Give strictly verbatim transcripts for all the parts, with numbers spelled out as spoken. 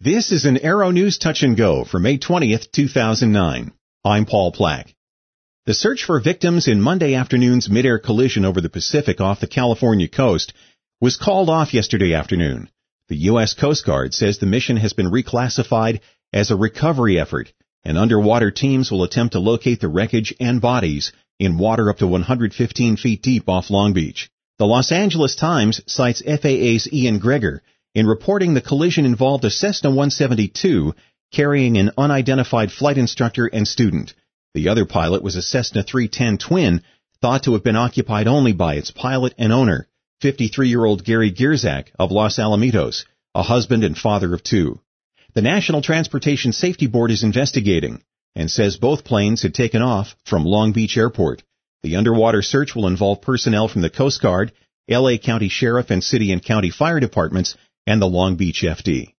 This is an Aero News Touch and Go for May twentieth, two thousand nine. I'm Paul Plack. The search for victims in Monday afternoon's mid-air collision over the Pacific off the California coast was called off yesterday afternoon. The U S Coast Guard says the mission has been reclassified as a recovery effort, and underwater teams will attempt to locate the wreckage and bodies in water up to one hundred fifteen feet deep off Long Beach. The Los Angeles Times cites F A A's Ian Greger in reporting the collision involved a Cessna one seventy-two carrying an unidentified flight instructor and student. The other pilot was a Cessna three ten twin, thought to have been occupied only by its pilot and owner, fifty-three-year-old Gary Gierzak of Los Alamitos, a husband and father of two. The National Transportation Safety Board is investigating and says both planes had taken off from Long Beach Airport. The underwater search will involve personnel from the Coast Guard, L A County Sheriff and City and County Fire Departments, and the Long Beach F D.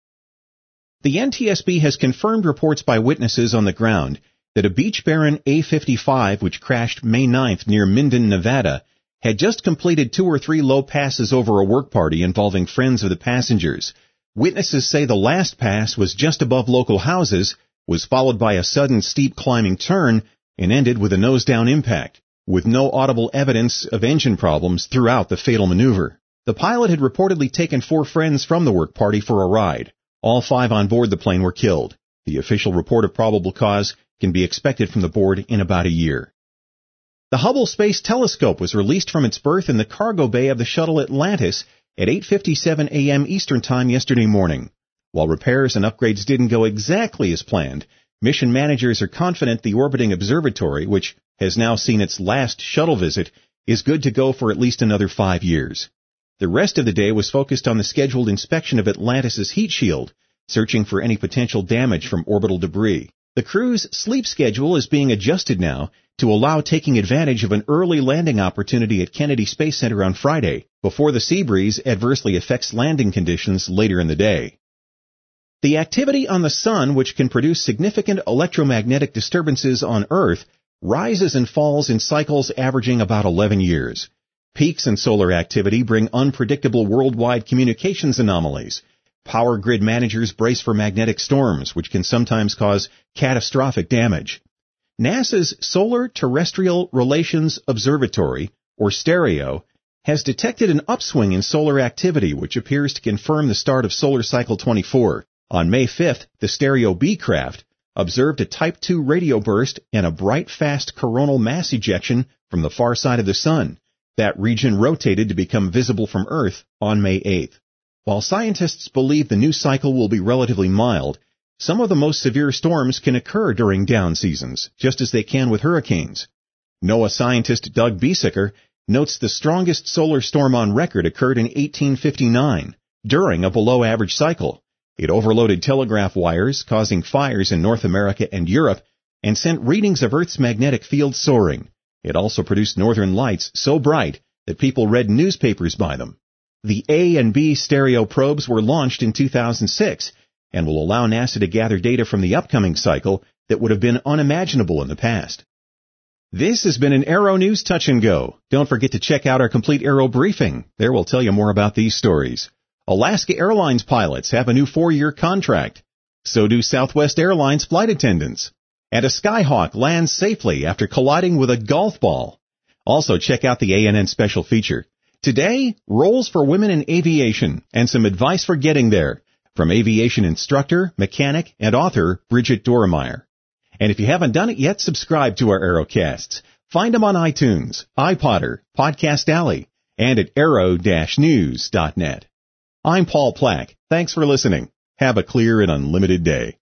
The N T S B has confirmed reports by witnesses on the ground that a Beech Baron A fifty-five, which crashed May ninth near Minden, Nevada, had just completed two or three low passes over a work party involving friends of the passengers. Witnesses say the last pass was just above local houses, was followed by a sudden steep climbing turn, and ended with a nose-down impact, with no audible evidence of engine problems throughout the fatal maneuver. The pilot had reportedly taken four friends from the work party for a ride. All five on board the plane were killed. The official report of probable cause can be expected from the board in about a year. The Hubble Space Telescope was released from its berth in the cargo bay of the shuttle Atlantis at eight fifty-seven a.m. Eastern Time yesterday morning. While repairs and upgrades didn't go exactly as planned, mission managers are confident the orbiting observatory, which has now seen its last shuttle visit, is good to go for at least another five years. The rest of the day was focused on the scheduled inspection of Atlantis' heat shield, searching for any potential damage from orbital debris. The crew's sleep schedule is being adjusted now to allow taking advantage of an early landing opportunity at Kennedy Space Center on Friday, before the sea breeze adversely affects landing conditions later in the day. The activity on the sun, which can produce significant electromagnetic disturbances on Earth, rises and falls in cycles averaging about eleven years. Peaks in solar activity bring unpredictable worldwide communications anomalies. Power grid managers brace for magnetic storms, which can sometimes cause catastrophic damage. NASA's Solar Terrestrial Relations Observatory, or STEREO, has detected an upswing in solar activity, which appears to confirm the start of solar cycle twenty-four. On May fifth, the STEREO B craft observed a Type two radio burst and a bright, fast coronal mass ejection from the far side of the sun. That region rotated to become visible from Earth on May eighth. While scientists believe the new cycle will be relatively mild, some of the most severe storms can occur during down seasons, just as they can with hurricanes. NOAA scientist Doug Biesecker notes the strongest solar storm on record occurred in eighteen fifty-nine, during a below-average cycle. It overloaded telegraph wires, causing fires in North America and Europe, and sent readings of Earth's magnetic field soaring. It also produced northern lights so bright that people read newspapers by them. The A and B stereo probes were launched in two thousand six and will allow NASA to gather data from the upcoming cycle that would have been unimaginable in the past. This has been an Aero News Touch and Go. Don't forget to check out our complete Aero briefing. There we'll tell you more about these stories. Alaska Airlines pilots have a new four-year contract. So do Southwest Airlines flight attendants. And a Skyhawk lands safely after colliding with a golf ball. Also, check out the A N N special feature. Today, roles for women in aviation and some advice for getting there from aviation instructor, mechanic, and author Bridget Doremeyer. And if you haven't done it yet, subscribe to our Aerocasts. Find them on iTunes, iPodder, Podcast Alley, and at aero dash news dot net. I'm Paul Plack. Thanks for listening. Have a clear and unlimited day.